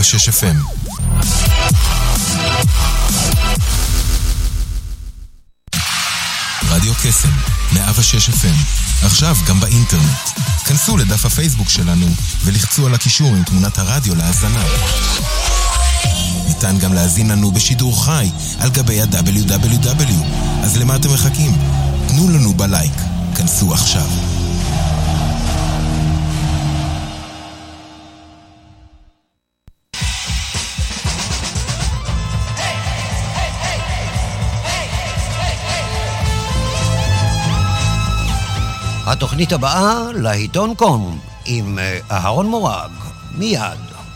6 FM. רדיו קסם, 106 FM. עכשיו גם באינטרנט. כנסו לדף הפייסבוק שלנו ולחצו על הקישור עם תמונת הרדיו להאזנה. ניתן גם להזין לנו בשידור חי על גבי ה-www. אז למה אתם מחכים? תנו לנו בלייק. כנסו עכשיו. התוכנית הבאה לעיתון קום עם אהרון מורג, מיד.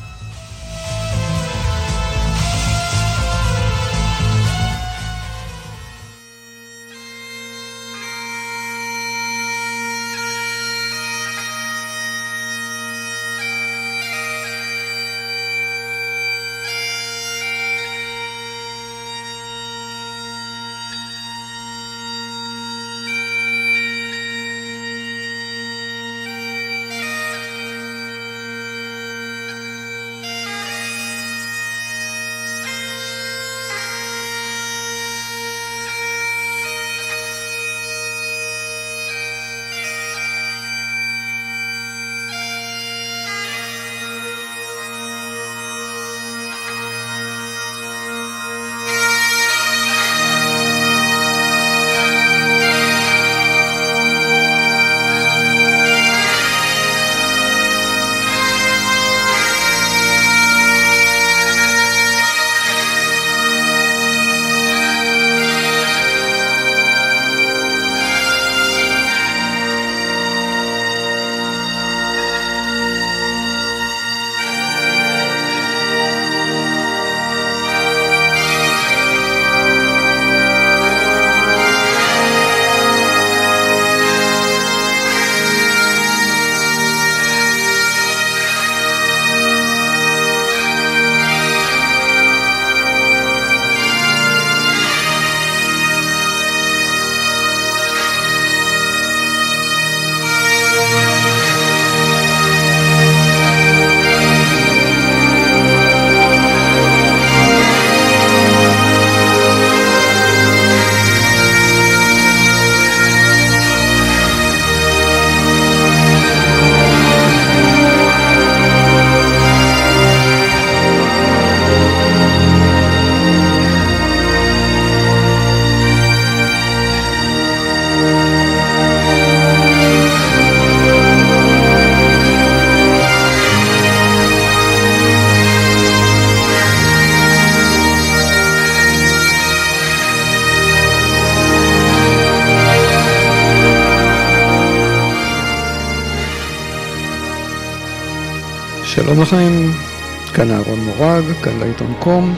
שלום לכם, כאן אהרון מורג, כאן לעיתון קום,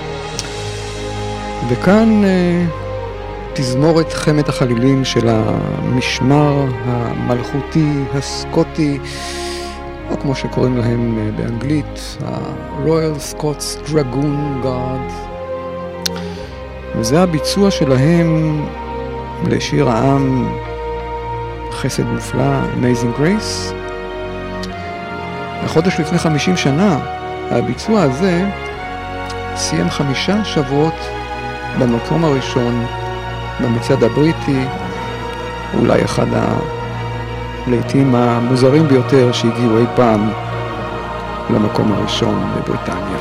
וכאן תזמורת חמת החלילים של המשמר המלכותי הסקוטי, או כמו שקוראים להם באנגלית, ה-Royal Scots Dragoon Guard. וזה הביצוע שלהם לשיר העם חסד מופלא, Amazing Grace. בחודש לפני 50 שנה, הביצוע הזה סיים 5 שבועות במקום הראשון במצעד הבריטי, אולי אחד הלהיטים המוזרים ביותר שהגיעו אי פעם למקום הראשון בבריטניה.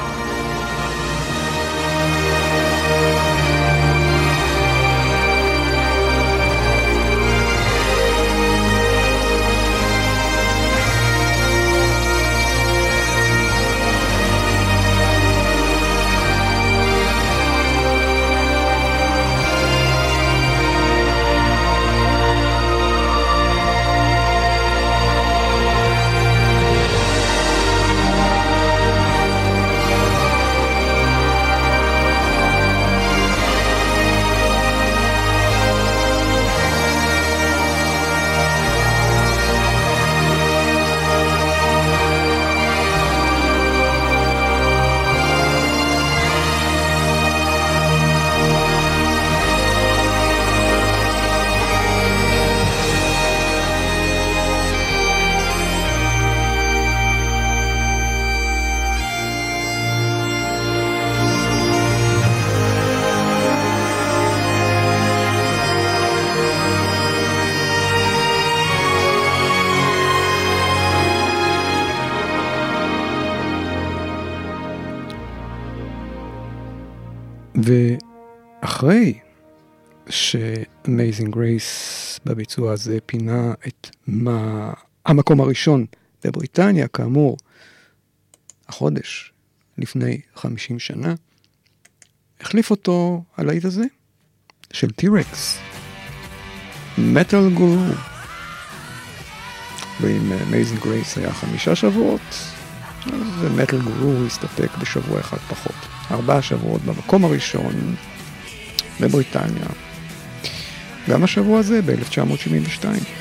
ואחרי ש-Amazing Grace בביצוע הזה פינה את המקום הראשון בבריטניה, כאמור, החודש לפני 50 שנה, החליף אותו הלהיט הזה של T-Rex, Metal Guru. ואם Amazing Grace היה 5 שבועות, אז Metal Guru הסתפק בשבוע אחד פחות. 4 שבועות במקום הראשון בבריטניה. גם השבוע הזה ב-1972.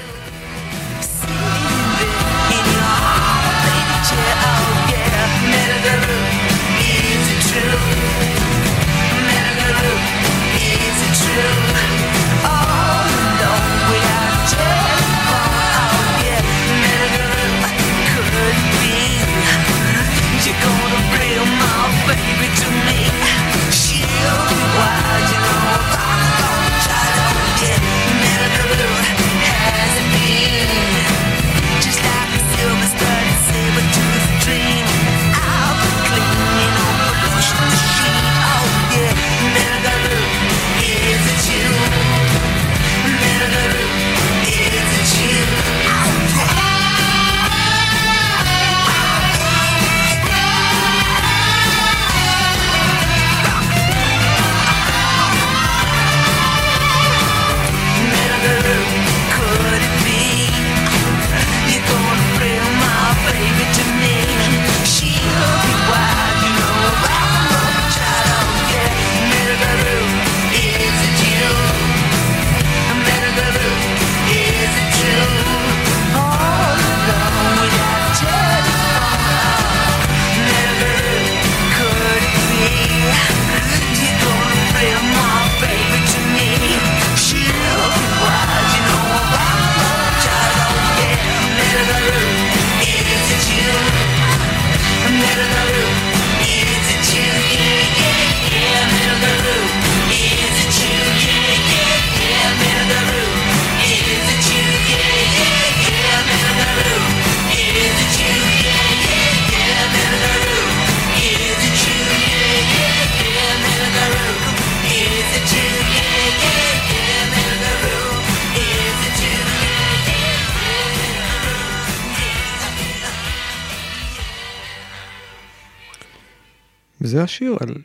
וזה השיר על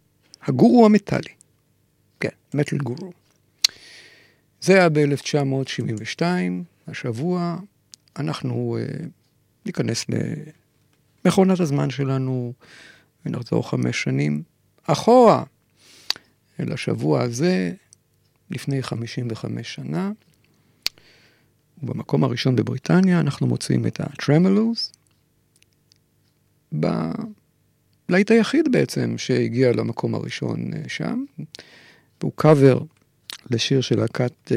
הגורו המטלי. כן, מטל גורו. זה היה ב-1972, השבוע אנחנו ניכנס למכונת הזמן שלנו ונחזור 5 שנים אחורה אל השבוע הזה לפני 55 שנה. ובמקום הראשון בבריטניה אנחנו מוצאים את הטרמלוז, בלהיט היחיד בעצם שהגיע למקום הראשון שם, והוא קאבר לשיר של להקת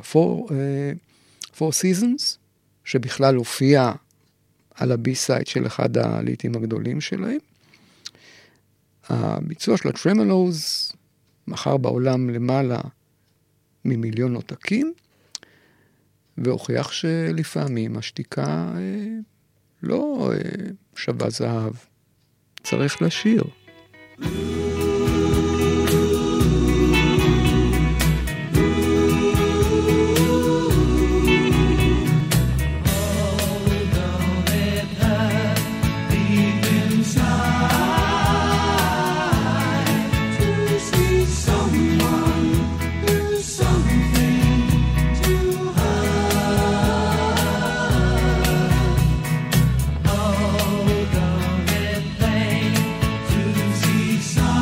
Four Seasons, שבכלל הופיע על הבי-סייד של אחד הלהיטים הגדולים שלהם. הביצוע של הטרמלוז מכר בעולם למעלה מ1,000,000 עותקים, והוכיח שלפעמים השתיקה לא שווה זהב, צריך לשיר. See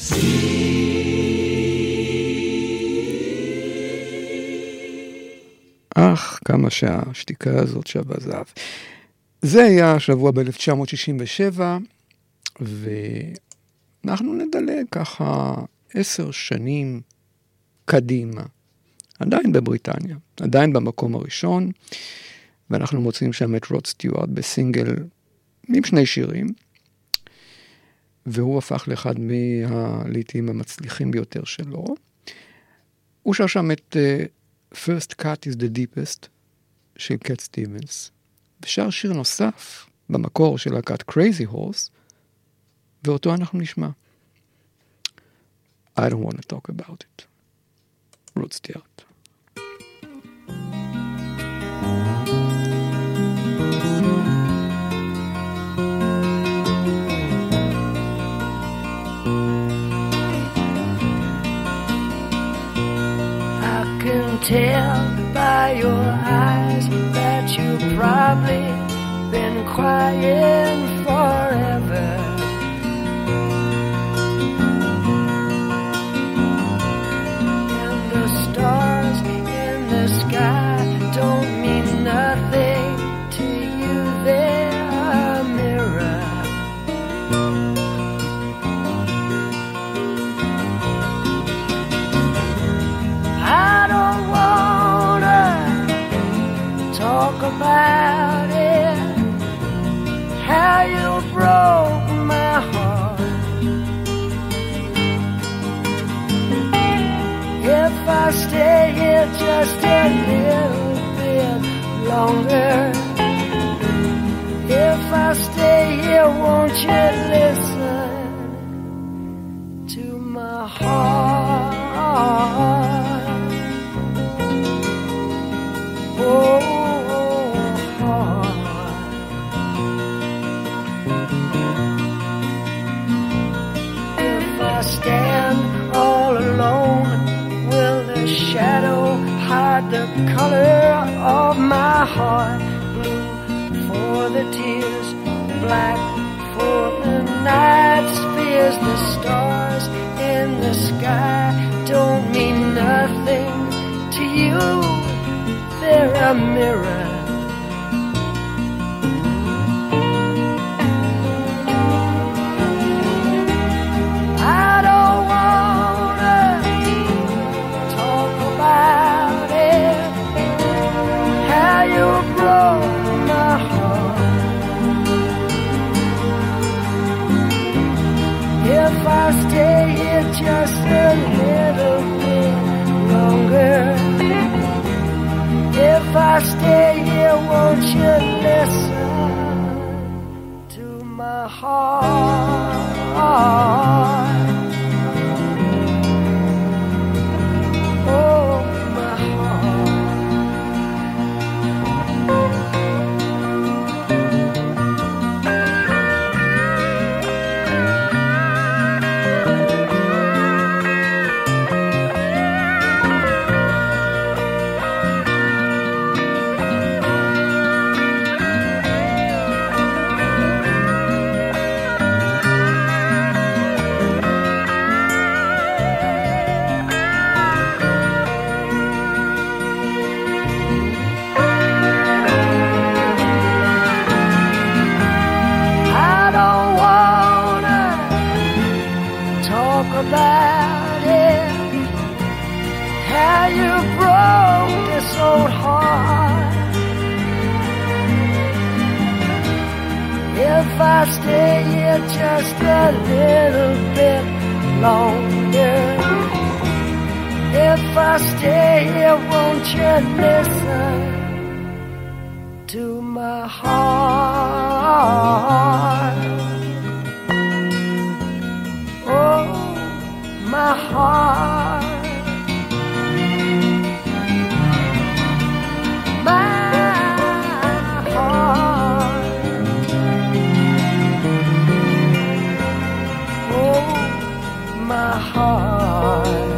אך, כמה שהשתיקה הזאת שווה זהב. זה היה השבוע ב-1967, ואנחנו נדלג ככה 10 שנים קדימה. עדיין בבריטניה, עדיין במקום הראשון, ואנחנו מוצאים שם את רוד סטיוארט בסינגל עם 2 שירים, והוא הפך לאחד מהלהיטים המצליחים ביותר שלו. הוא שר שם את First Cut is the Deepest של קט סטיבנס, ושר שיר נוסף במקור של להקת Crazy Horse, ואותו אנחנו נשמע. I don't want to talk about it. רוד סטיוארט. Tell by your eyes that you've probably been crying forever. And the stars in the sky don't mean nothing to you, they're a mirror. I don't talk about it, how you broke my heart. If I stay here just a little bit longer, if I stay here, won't you listen to my heart? Oh, stand all alone, will the shadow hide the color of my heart? Blue for the tears, black for the night's fears. The stars in the sky don't mean nothing to you, they're a mirror. If I stay here just a little bit longer, if I stay here, won't you listen to my heart? Oh, my heart. About it, how you broke this old heart. If I stay here just a little bit longer, if I stay here, won't you listen to my heart? Oh, my heart, my heart, oh, my heart.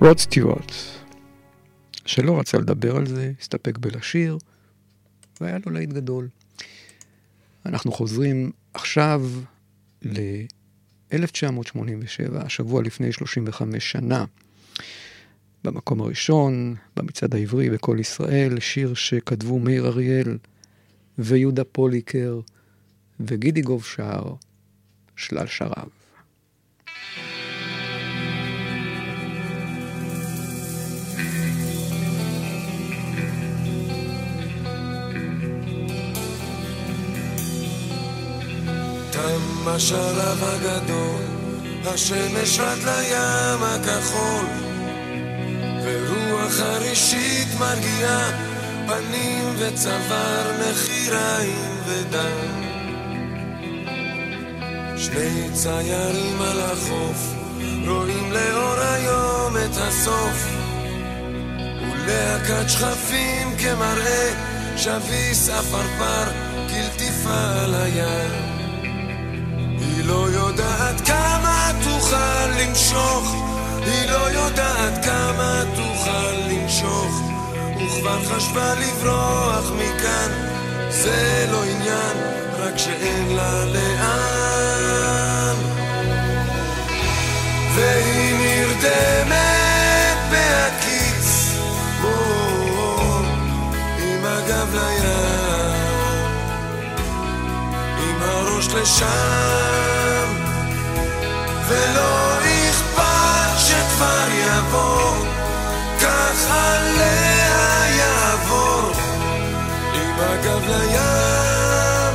רוד סטיוארט, שלא רצה לדבר על זה, הסתפק בלשיר, והיה לו להיט גדול. אנחנו חוזרים עכשיו ל-1987, השבוע לפני 35 שנה, במקום הראשון, במצעד העברי בכל ישראל, שיר שכתבו מאיר אריאל ויהודה פוליקר וגידי גובשר, שלל שרב. תם השלב הגדול, השמש רד לים הכחול, ורוח חרישית מרגיעה פנים וצוואר, נחיריים ודם. שני ציירים על החוף רואים לאור היום את הסוף, ולהקת שחפים כמראה שביס אפרפר כלטיפה על הים. היא לא יודעת כמה תוכל למשוך, היא לא יודעת כמה תוכל למשוך, וכבר חשבה לברוח מכאן, זה לא עניין, רק שאין לה לאן. והיא נרדמת בהקיץ, עם הגב לים, עם הראש לשם, ולא אכפת שכבר יבוא, כך עליה יעבור, עם הגב לים,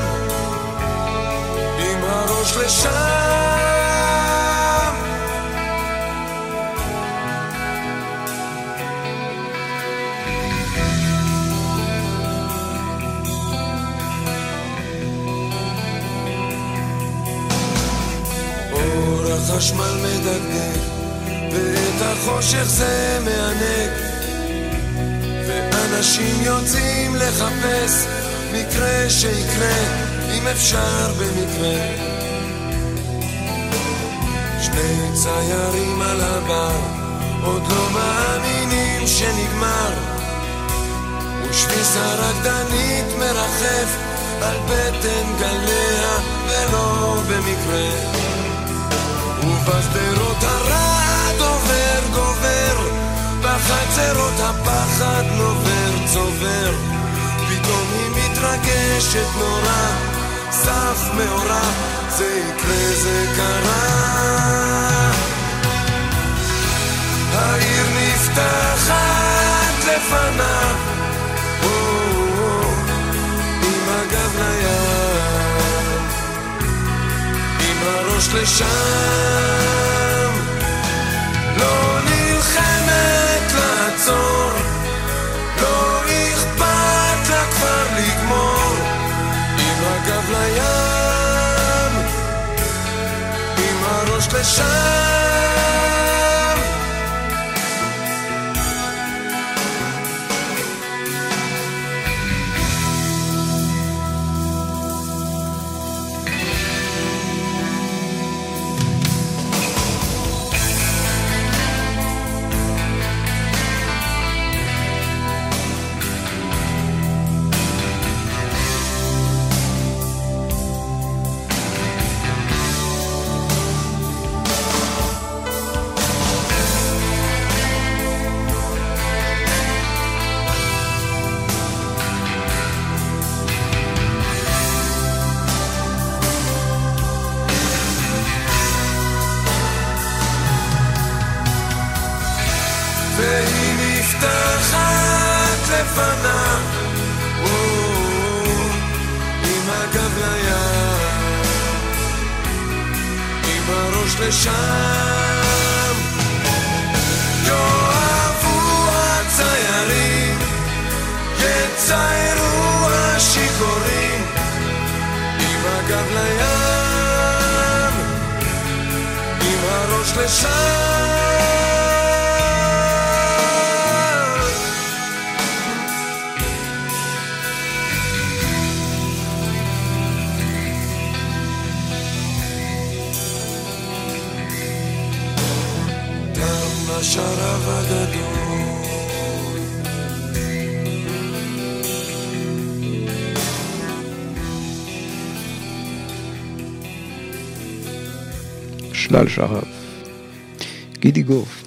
עם הראש לשם. החשמל מדגדג ואת החושך זה מענק, ואנשים יוצאים לחפש מקרה שיקרה, אם אפשר במקרה. שני ציירים על הבר עוד לא מאמינים שנגמר, ושביס הרקדנית מרחף על בטן גליה ולא במקרה. ובשדרות הרעד עובר גובר, בחצרות הפחד נובר צובר, פתאום היא מתרגשת נורא, סף מאורה, זה יקרה זה קרה. העיר נפתחת לפניו, עם הגב לים, עם הראש לשם, לא נלחמת לעצור, לא אכפת לה כבר לגמור, עם הגב לים, עם הראש לשם. לפניו, עם הגב לים, עם הראש לשם. יאהבו הציירים, יציירו השיכורים, עם הגב לים, עם הראש לשם. השרב הגדול. שלל שרב, גידי גוב.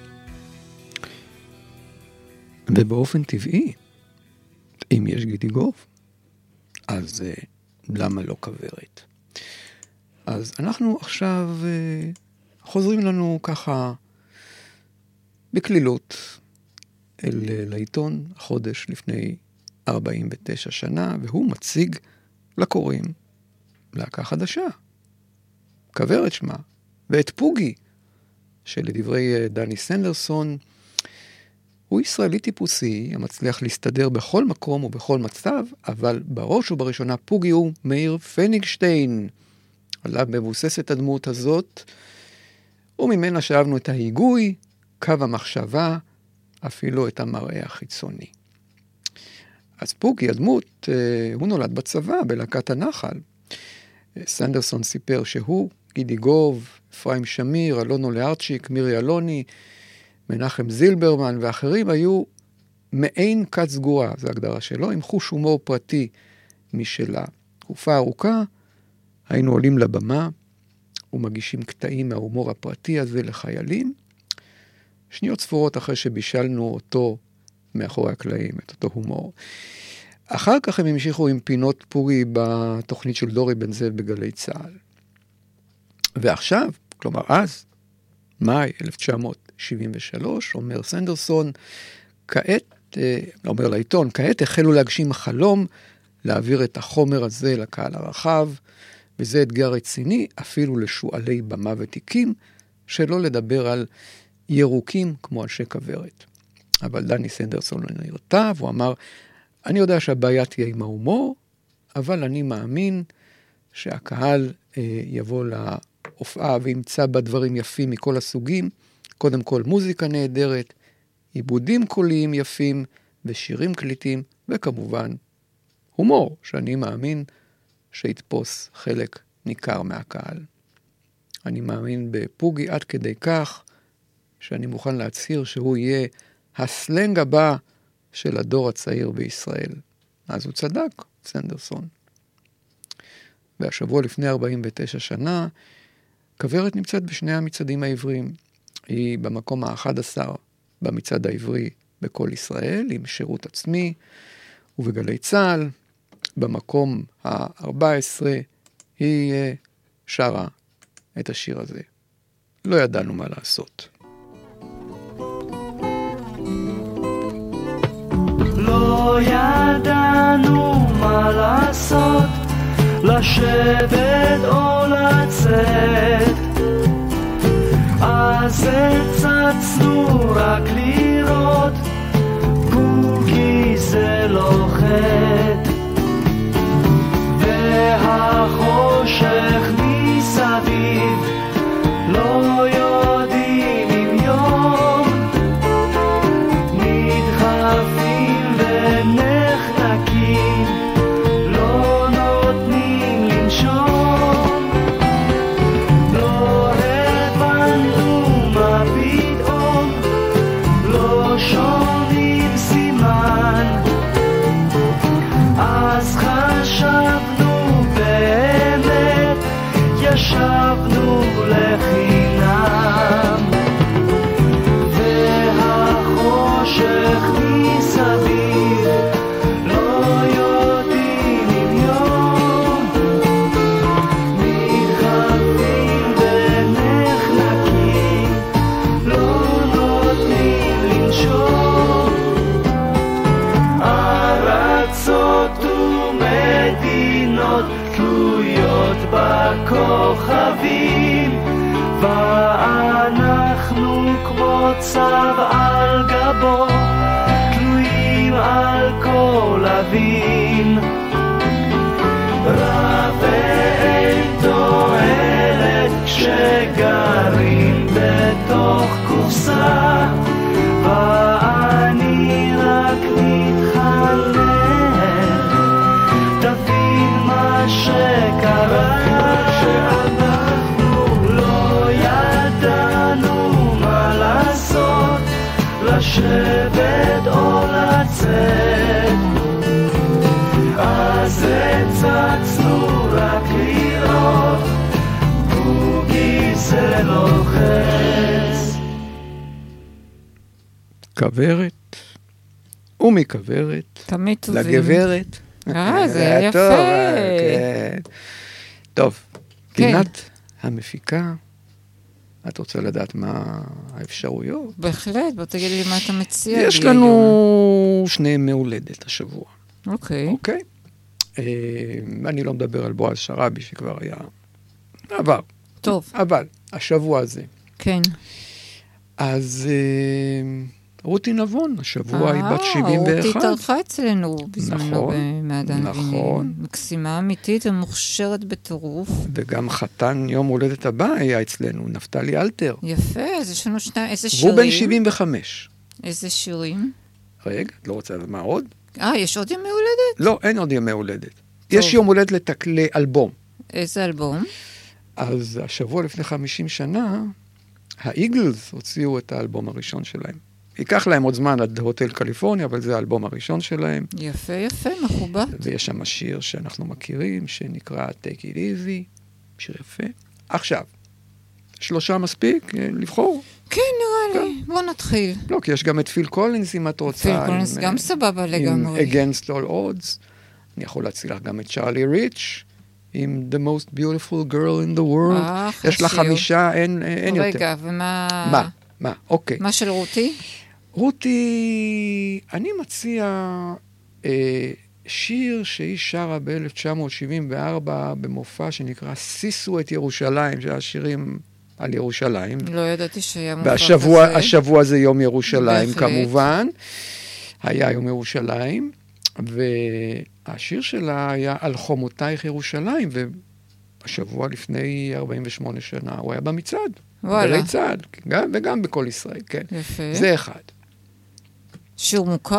ובאופן טבעי, אם יש גידי גוב, אז למה לא כוורת? אז אנחנו עכשיו חוזרים לנו ככה בכלילות לעיתון החודש לפני 49 שנה, והוא מציג לקוראים להקה חדשה, כוורת שמה, ואת פוגי, שלדברי דני סנדרסון, הוא ישראלי טיפוסי, המצליח להסתדר בכל מקום ובכל מצב, אבל בראש ובראשונה פוגי הוא מאיר פניגשטיין, עליו מבוססת הדמות הזאת, וממנה שאבנו את ההיגוי, קו המחשבה, אפילו את המראה החיצוני. אז פוגי, הדמות, הוא נולד בצבא, בלהקת הנחל. סנדרסון סיפר שהוא, גידי גוב, אפרים שמיר, אלונו לארצ'יק, מירי אלוני, מנחם זילברמן ואחרים היו מעין כת סגורה, זו הגדרה שלו, עם חוש הומור פרטי משלה. תקופה ארוכה, היינו עולים לבמה ומגישים קטעים מההומור הפרטי הזה לחיילים, שניות ספורות אחרי שבישלנו אותו מאחורי הקלעים, את אותו הומור. אחר כך הם המשיכו עם פינות פורי בתוכנית של דורי בן זאב בגלי צהל. ועכשיו, כלומר אז, מאי 1973, אומר סנדרסון, כעת, אומר לעיתון, כעת החלו להגשים חלום, להעביר את החומר הזה לקהל הרחב, וזה אתגר רציני, אפילו לשואלי במה ותיקים, שלא לדבר על ירוקים כמו אנשי כוורת. אבל דני סנדרסון לא נרתע, והוא אמר, אני יודע שהבעיה תהיה עם ההומור, אבל אני מאמין שהקהל יבוא להופעה וימצא בה דברים יפים מכל הסוגים, קודם כל מוזיקה נהדרת, עיבודים קוליים יפים ושירים קליטים, וכמובן הומור, שאני מאמין שיתפוס חלק ניכר מהקהל. אני מאמין בפוגי עד כדי כך, שאני מוכן להצהיר שהוא יהיה הסלנג הבא של הדור הצעיר בישראל. אז הוא צדק, סנדרסון. והשבוע לפני 49 שנה, כוורת נמצאת בשני המצעדים העבריים. היא במקום ה-11 במצעד העברי בכל ישראל, עם שירות עצמי ובגלי צהל. במקום ה-14 היא שרה את השיר הזה. לא ידענו מה לעשות. לא ידענו מה לעשות, לשבת או לצאת, אז הצצנו רק לראות, פוגי זה לא חטא, והחושך מסביב לא יודעים אם יום, נדחפים ונחנקים, לא נותנים לנשום, לא הבנו מה פתאום, לא שומעים סימן, אז חשבנו באמת, ישבנו לחינם, והחושך מסביב לא יודעים אם יום, מתחבאים ונחנקים, לא נותנים לנשום, ארצות ומדינות תלויות בכוכבים, ואנחנו כמו צב על גבו, תלויים על כל אבים, רע ואין תועלת שגרים בתוך קופסה, ואני רק מתחלם, תבין מה שקרה, שאנחנו לא ידענו מה לעשות, כברת ומכברת. תמיד טובים. לגברת. זה היה יפה. כן. טוב, פינת המפיקה. את רוצה לדעת מה האפשרויות? בהחלט, בוא תגיד לי מה אתה מציע. יש לנו שני ימי הולדת השבוע. אוקיי. אוקיי? אני לא מדבר על בועז שרבי שכבר היה עבר. טוב. אבל השבוע הזה. כן. אז רותי נבון, השבוע היא בת 71. רותי התארחה אצלנו בזמנו נכון, במעדן נכון. אבינים. מקסימה אמיתית ומוכשרת בטירוף. וגם חתן יום הולדת הבא היה אצלנו, נפתלי אלתר. יפה, אז יש לנו שניים, איזה שירים? והוא בן 75. איזה שירים? רגע, את לא רוצה לדעת מה עוד? יש עוד ימי הולדת? לא, אין עוד ימי הולדת. יש יום הולדת לאלבום. איזה אלבום? אז השבוע לפני 50 שנה, האיגלס הוציאו את האלבום הראשון שלהם. ייקח להם עוד זמן עד הוטל קליפורניה, אבל זה האלבום הראשון שלהם. יפה, יפה, מכובד. ויש שם שיר שאנחנו מכירים, שנקרא Take It Easy, שיר יפה. עכשיו, 3 מספיק לבחור? כן, נראה לי. בוא נתחיל. לא, כי יש גם את פיל קולינס, אם את רוצה. פיל קולינס גם סבבה לגמרי. עם Against All Odds. אני יכול להציע לך גם את צ'ארלי ריץ', עם The Most Beautiful Girl in the World. יש לה 5, אין יותר. רגע, ומה... מה? אוקיי. מה של רותי? רותי, אני מציע שיר שהיא שרה ב-1974 במופע שנקרא סיסו את ירושלים, שהיה שירים על ירושלים. לא ידעתי שהיה מופע כזה. והשבוע זה יום ירושלים כמובן. היה יום ירושלים, והשיר שלה היה על חומותייך ירושלים, והשבוע לפני 48 שנה הוא היה במצעד. וואלה. במצעד, וגם בכל ישראל, כן. יפה. זה אחד. שיר מוכר?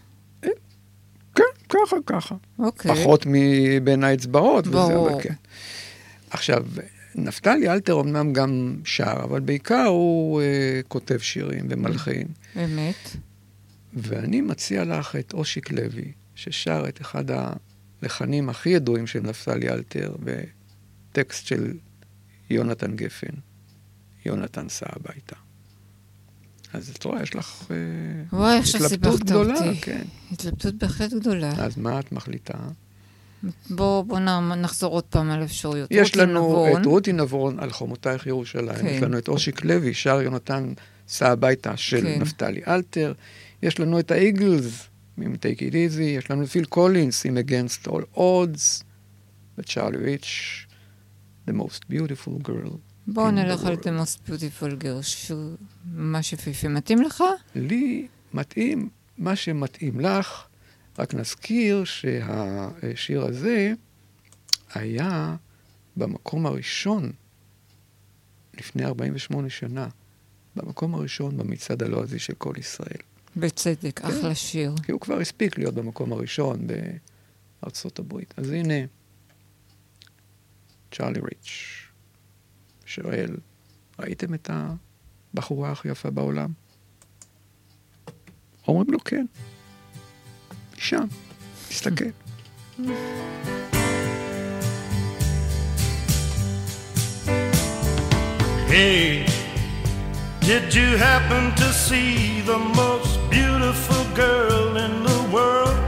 כן, ככה. אוקיי. פחות מבין האצבעות. ברור. וזה, כן. עכשיו, נפתלי אלתר אמנם גם שר, אבל בעיקר הוא כותב שירים ומלחין. באמת. ואני מציע לך את אושיק לוי, ששר את אחד הלחנים הכי ידועים של נפתלי אלתר, וטקסט של יונתן גפן. יונתן סע הביתה. אז את רואה, יש לך התלבטות גדולה. כן. התלבטות בהחלט גדולה. אז מה את מחליטה? בוא נחזור עוד פעם על אפשרויות. יש לנו את רותי נבון על חומותייך ירושלים. כן. יש לנו את אושיק לוי, שר יונתן סע הביתה של כן. נפתלי אלתר. יש לנו את האיגלס, עם Take It Easy. יש לנו את פיל קולינס, עם Against All Odds. וצ'ארלי ריץ', The Most Beautiful Girl. בואו נלך על The Most Beautiful Girl, שהוא ממש יפיפי. מתאים לך? לי מתאים מה שמתאים לך, רק נזכיר שהשיר הזה היה במקום הראשון, לפני 48 שנה, במקום הראשון במצעד הלועזי של כל ישראל. בצדק, אחלה שיר. כי הוא כבר הספיק להיות במקום הראשון בארצות הברית. אז הנה, צ'ארלי ריץ' שואל, ראיתם את הבחורה הכי יפה בעולם? אומרים לו כן. שם, תסתכל. Hey, did you happen to see the most beautiful girl in the world?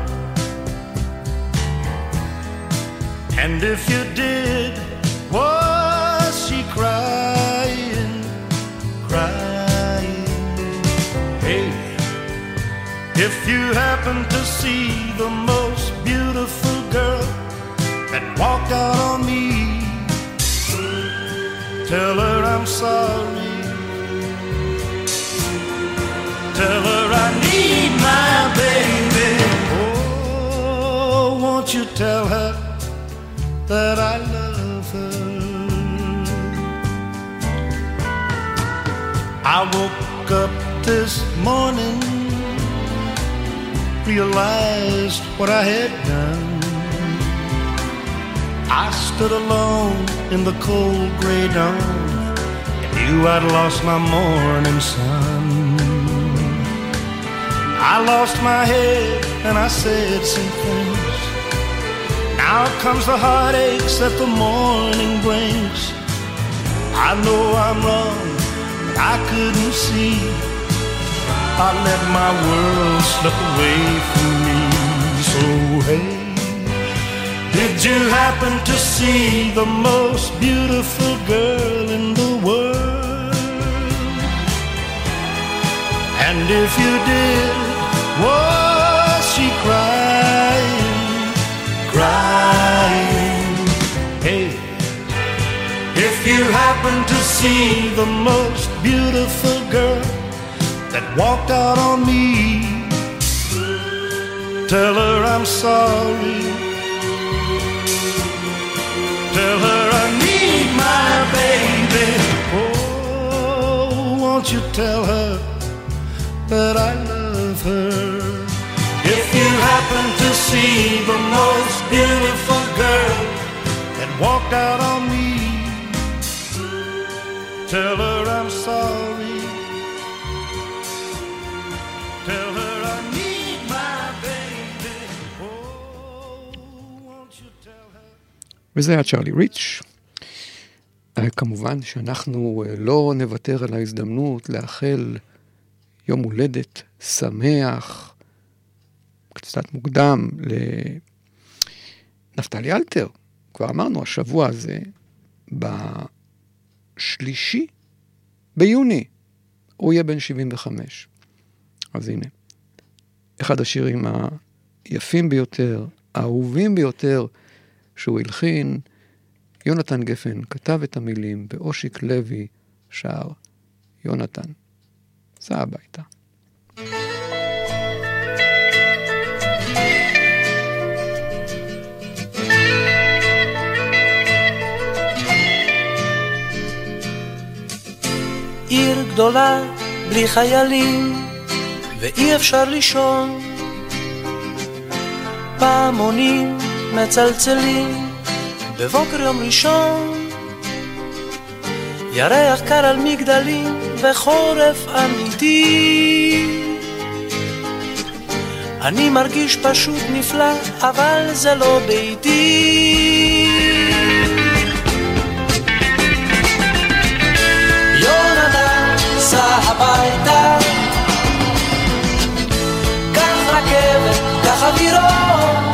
And if you did, was she crying, crying? Hey, if you happen to see the most beautiful girl that walked out on me, tell her I'm sorry. Tell her I need my baby. Oh, won't you tell her that I love her? I woke up this morning, realized what I had done. I stood alone in the cold gray dawn and knew I'd lost my morning sun. I lost my head and I said some things. Now comes the heartaches that the morning brings. I know I'm wrong, but I couldn't see I let my world slip away from me. So hey, did you happen to see the most beautiful girl in the world? And if you did, was she crying, crying? Hey, if you happen to see the most beautiful girl that walked out on me, tell her I'm sorry. Tell her I need my baby. Oh, won't you tell her that I love her? If you happen to see the most beautiful girl that walked out on me, tell her I'm sorry. Tell her I need my baby. Oh, won't you tell her? וזה היה צ'רלי ריץ'. כמובן שאנחנו לא נוותר על ההזדמנות לאחל יום הולדת שמח, קצת מוקדם, לנפתלי אלתר. כבר אמרנו, השבוע הזה, ב3 ביוני, הוא יהיה בן 75. אז הנה, אחד השירים היפים ביותר, האהובים ביותר, שהוא הלחין, יונתן גפן כתב את המילים, ואושיק לוי שר, יונתן, סע הביתה. עיר גדולה בלי חיילים ואי אפשר לישון, פעמונים מצלצלים בבוקר יום ראשון, ירח קר על מגדלים וחורף אמיתי. אני מרגיש פשוט נפלא, אבל זה לא ביתי. יונתן, סע הביתה, קח רכבת, קח אווירון,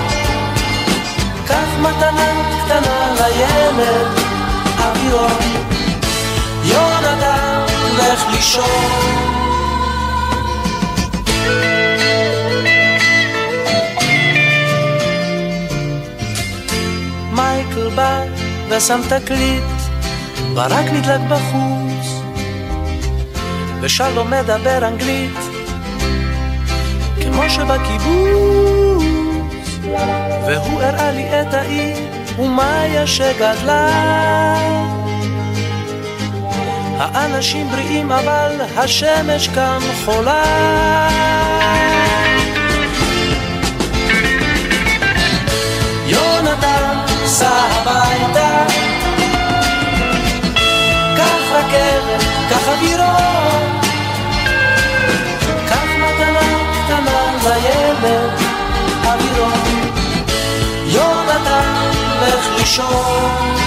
קח מתנה קטנה לילד, אווירון. יונתן, לך לישון. מייקל בא ושם תקליט, ברק נדלק בחוץ, ושלום מדבר אנגלית כמו שבקיבוץ, והוא הראה לי את העיר ומאיה שגדלה. האנשים בריאים אבל השמש כאן חולה. יונתן, סע הביתה, קח רכבת, קח אווירון, קח מתנה קטנה לילד, אווירון. יונתן, לך לישון.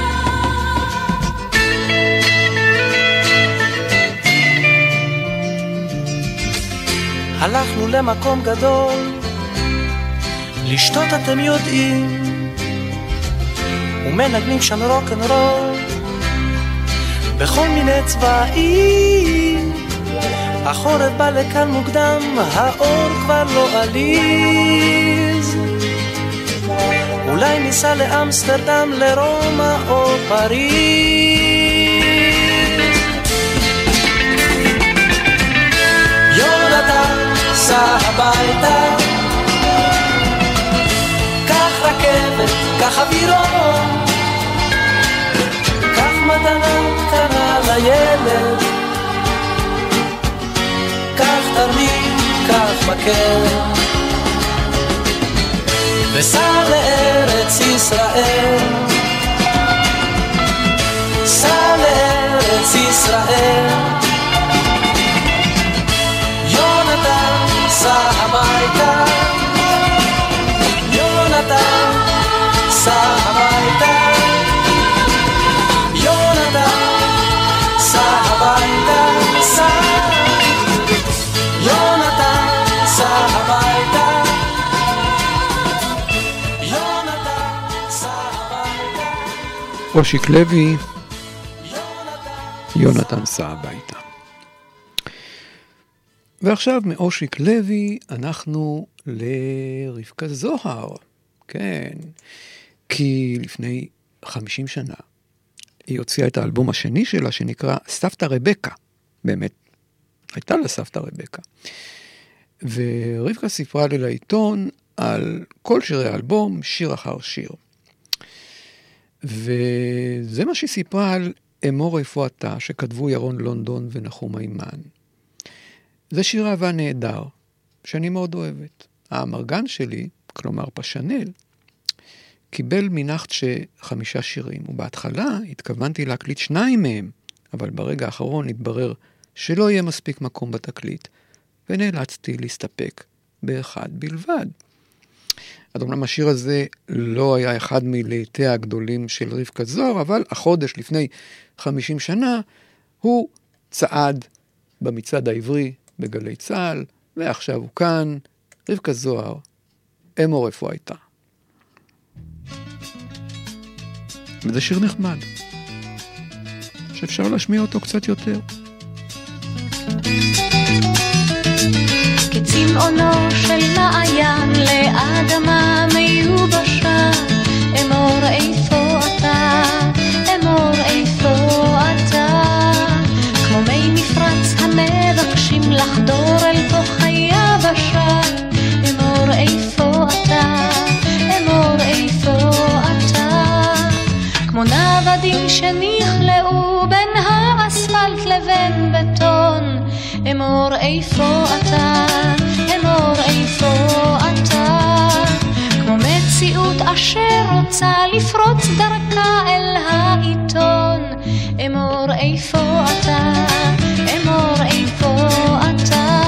הלכנו למקום גדול, לשתות אתם יודעים, ומנגנים שם רוק'נ'רול בכל מיני צבעים. החורף בא לכאן מוקדם, האור כבר לא עליז, אולי ניסע לאמסטרדם, לרומא או פריז. יונתן, סע הביתה, קח רכבת, קח אווירון, קח מתנה קטנה לילד, קח תרמיל, קח מקל, וסע לארץ ישראל, סע לארץ ישראל. יונתן, סע הביתה, יונתן, סע הביתה, יונתן, סע הביתה, סע. אושיק לוי, יונתן סע הביתה. ועכשיו מאושיק לוי אנחנו לרבקה זוהר. כן, כי לפני 50 שנה היא הוציאה את האלבום השני שלה שנקרא סבתא רבקה. באמת, הייתה לה סבתא רבקה. ורבקה סיפרה לי לעיתון על כל שירי האלבום, שיר אחר שיר. וזה מה שהיא סיפרה על אמור איפה אתה, שכתבו ירון לונדון ונחום הימן. זה שיר אהבה נהדר, שאני מאוד אוהבת. האמרגן שלי, כלומר פשנל, קיבל מנחת 5 שירים, ובהתחלה התכוונתי להקליט 2 מהם, אבל ברגע האחרון התברר שלא יהיה מספיק מקום בתקליט, ונאלצתי להסתפק באחד בלבד. אז אומנם השיר הזה לא היה אחד מלהיטיה הגדולים של רבקה זוהר, אבל החודש לפני 50 שנה הוא צעד במצעד העברי בגלי צהל, ועכשיו הוא כאן, רבקה זוהר, אמור איפה הייתה. וזה שיר נחמד, שאפשר להשמיע אותו קצת יותר. כצמאונו של מעיין לאדמה מיובשה, אמור איפה אתה, אמור איפה אתה, כמו מי מפרץ המבקשים לחדור אל תוך היבשה, אמור איפה אתה, אמור איפה אתה, כמו נוודים שנכלאו בין האספלט לבין בטון, אמור איפה אתה, אמור איפה אתה, כמו מציאות אשר רוצה לפרוץ דרכה אל העיתון, אמור איפה אתה, אמור איפה אתה,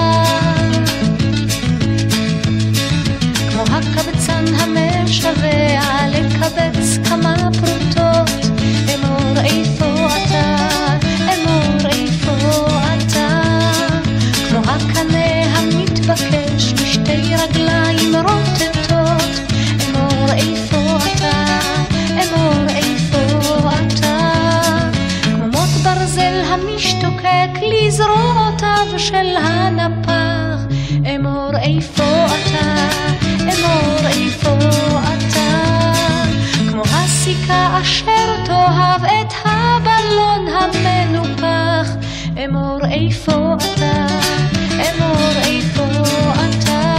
כמו הקבצן המשווע לקבץ כמה פרוטות, אמור איפה אתה, אמור איפה אתה, כמו הקנה המתבקש בשתי רגליים רוטטות, אמור איפה אתה, אמור איפה אתה, כמו מוט ברזל המשתוקק לזרועותיו של הנפח, אמור איפה אתה, אמור איפה אתה, כמו הסיכה אשר תאהב את הבלון המנופח, אמור איפה אתה, אמור איפה אתה,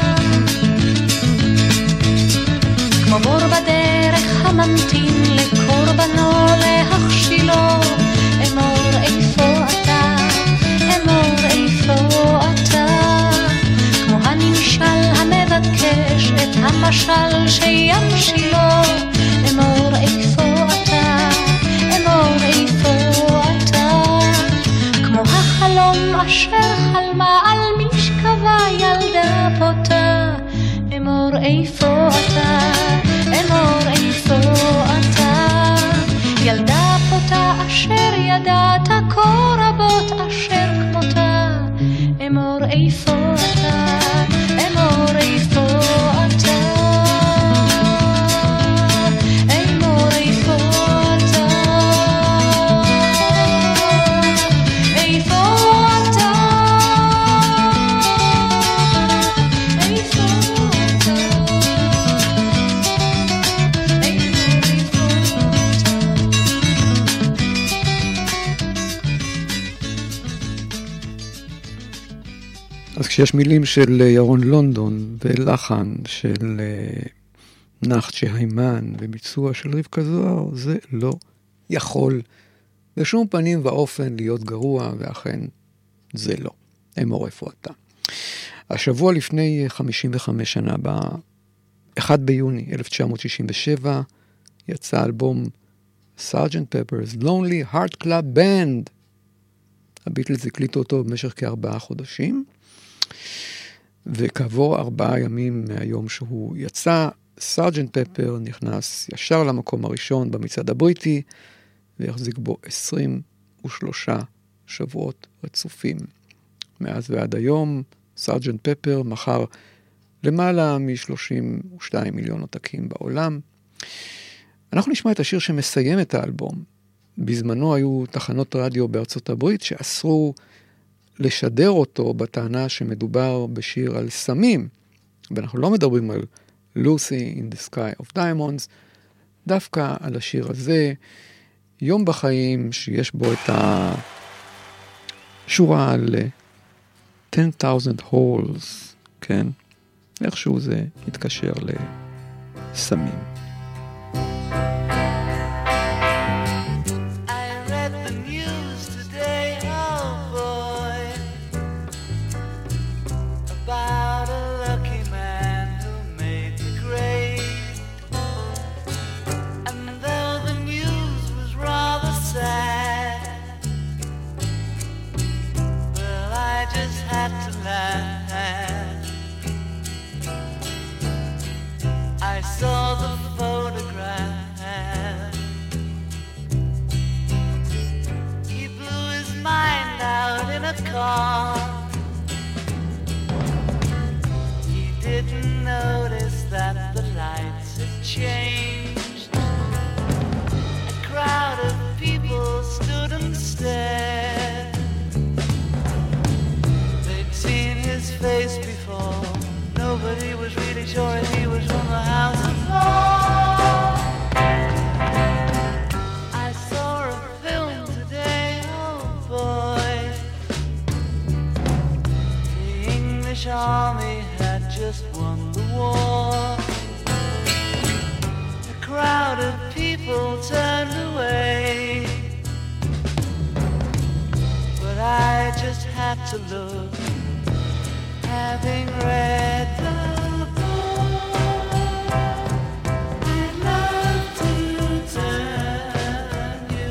כמו בור בדרך הממתין לקורבנו להכשילו, אמור איפה אתה, אמור איפה אתה, כמו הנמשל המבקש את המשל שימשילו, אמור איפה אתה, אמור איפה אתה, כמו החלום אשר חלמה על משכבה ילדה פותה, אמור איפה אתה, אמור איפה אתה, ילדה פותה אשר ידעת כה רבות אשר כמותה, אמור איפה אתה, אמור איפה אתה, אמור איפה אתה, איפה אתה, איפה אתה, אז כשיש מילים של ירון לונדון ולחן של נחצ'ה הימן וביצוע של רבקה זוהר, זה לא יכול בשום פנים ואופן להיות גרוע, ואכן זה לא. אמור איפה אתה. השבוע לפני 55 שנה, ב-1 ביוני 1967, יצא אלבום Sgt. Pepper's Lonely Heart Club Band. הביטלס הקליטו אותו במשך כ4 חודשים, וכעבור 4 ימים מהיום שהוא יצא, סארג'נט פפר נכנס ישר למקום הראשון במצעד הבריטי, והחזיק בו 23 שבועות רצופים. מאז ועד היום, סארג'נט פפר מכר למעלה מ-32 מיליון עותקים בעולם, אנחנו נשמע את השיר שמסיים את האלבום. בזמנו היו תחנות רדיו בארצות הברית שאסרו לשדר אותו בטענה שמדובר בשיר על סמים, ואנחנו לא מדברים על Lucy in the Sky of Diamonds, דווקא על השיר הזה, יום בחיים שיש בו את השורה על 10,000 holes, כן? איכשהו זה מתקשר לסמים. I saw the photograph. He blew his mind out in a car. He didn't notice that the lights had changed. A crowd of people stood and stared. They'd seen his face before. Nobody was really sure if he was from the House of Lords. I saw a film today, oh boy. The English army had just won the war. A crowd of people turned away, but I just had to look. Having read the book, I'd love to turn you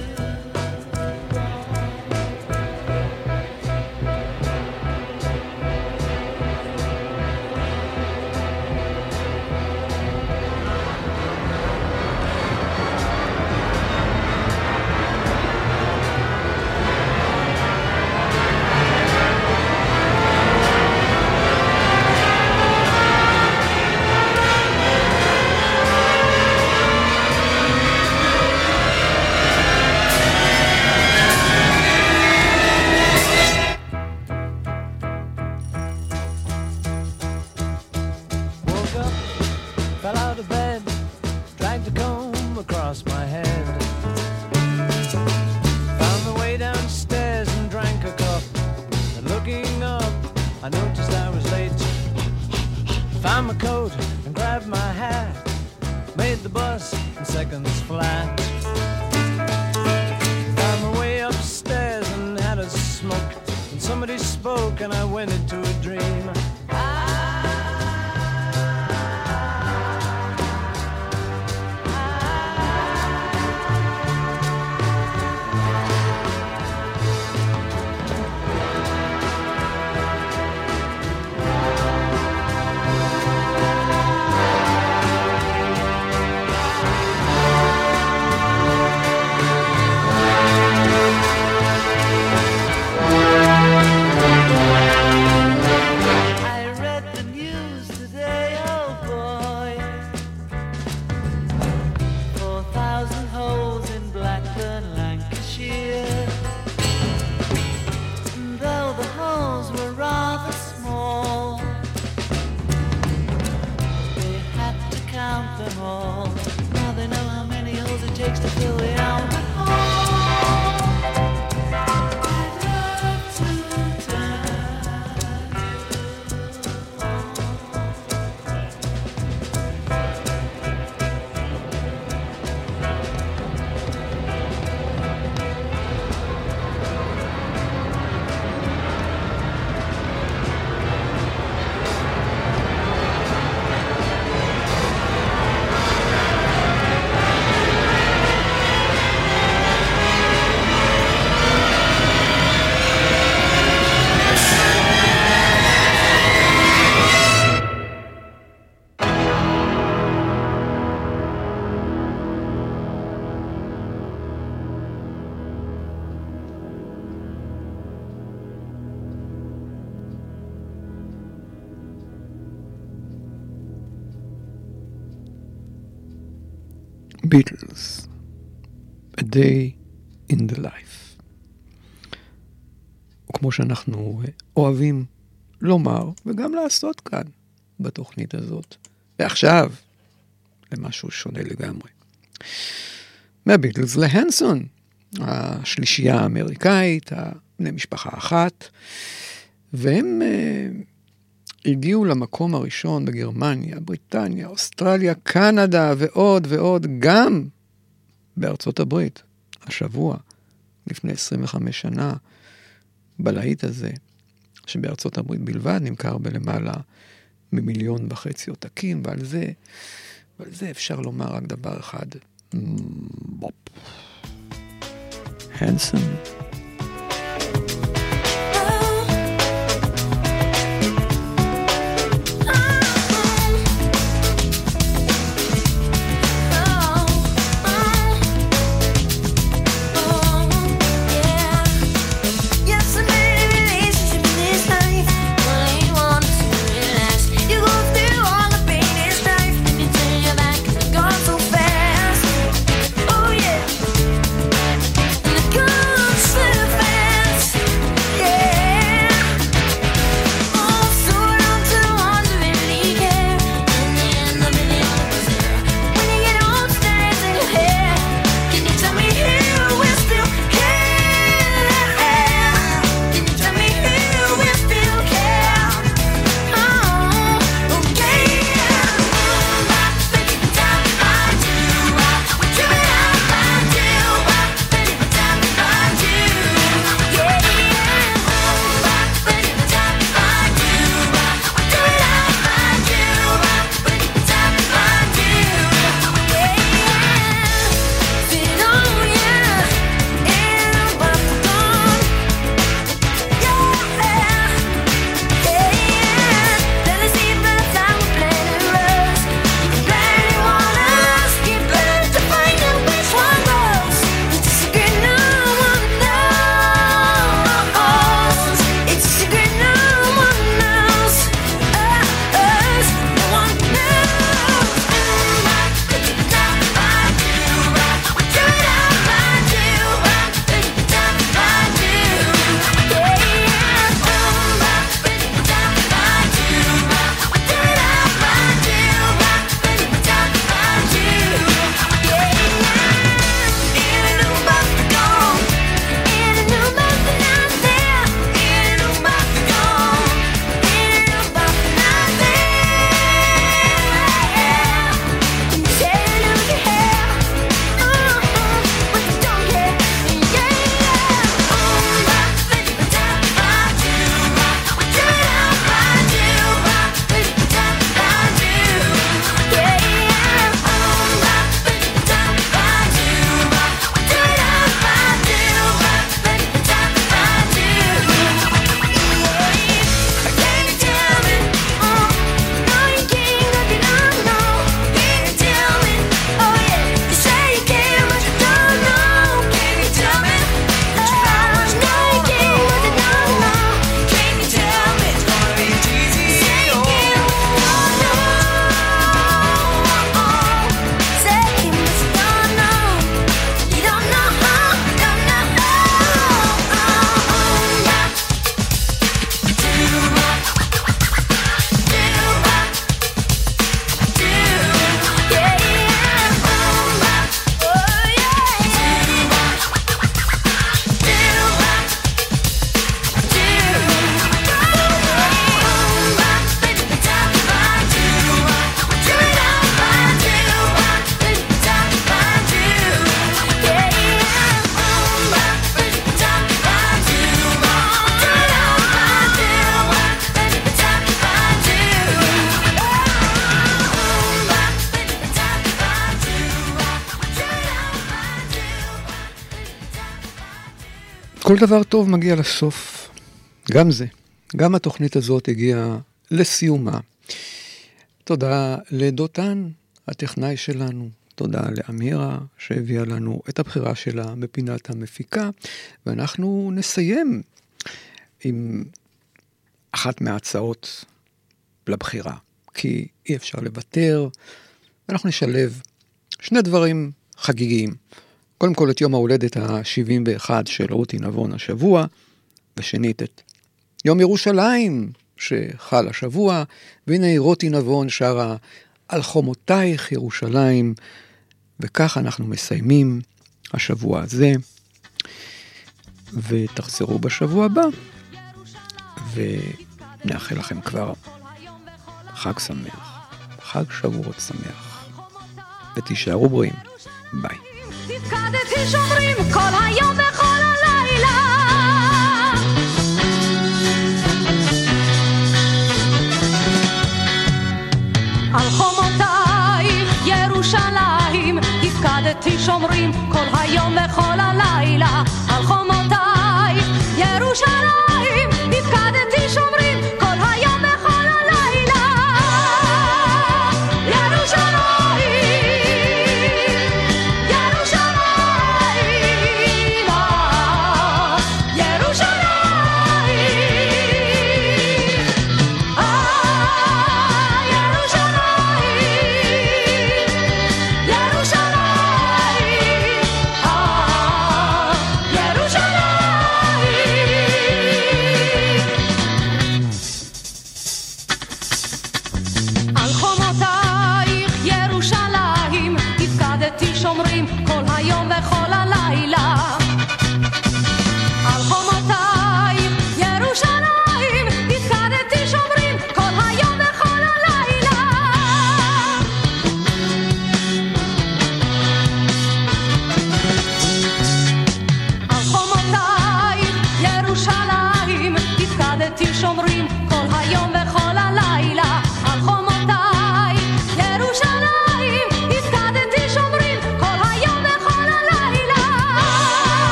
ביטלס, A Day in the Life. וכמו שאנחנו אוהבים לומר, וגם לעשות כאן בתוכנית הזאת, ועכשיו, למשהו שונה לגמרי. מהביטלס להנסון, השלישייה האמריקאית, בני משפחה אחת, והם הגיעו למקום הראשון בגרמניה, בריטניה, אוסטרליה, קנדה ועוד ועוד, גם בארצות הברית, השבוע, לפני 25 שנה, בלהיט הזה, שבארצות הברית בלבד נמכר בלמעלה מ1.5 מיליון עותקים, ועל זה אפשר לומר רק דבר אחד, בופ. הנסון. כל דבר טוב מגיע לסוף. גם זה, גם התוכנית הזאת הגיעה לסיומה. תודה לדותן, הטכנאי שלנו. תודה לאמירה שהביאה לנו את הבחירה שלה בפינת המפיקה. ואנחנו נסיים עם אחת מההצעות לבחירה. כי אי אפשר לוותר. ואנחנו נשלב שני דברים חגיגיים. קודם כל את יום ההולדת ה-71 של רותי נבון השבוע, ושנית את יום ירושלים שחל השבוע, והנה רותי נבון שרה על חומותייך ירושלים, וכך אנחנו מסיימים השבוע הזה, ותחזרו בשבוע הבא, ונאחל לכם כבר חג שמח, חג שבועות שמח, ותישארו בריאים. ביי. תפקדתי שומרים כל היום וכל הלילה, על חומותייך ירושלים, תפקדתי שומרים כל היום וכל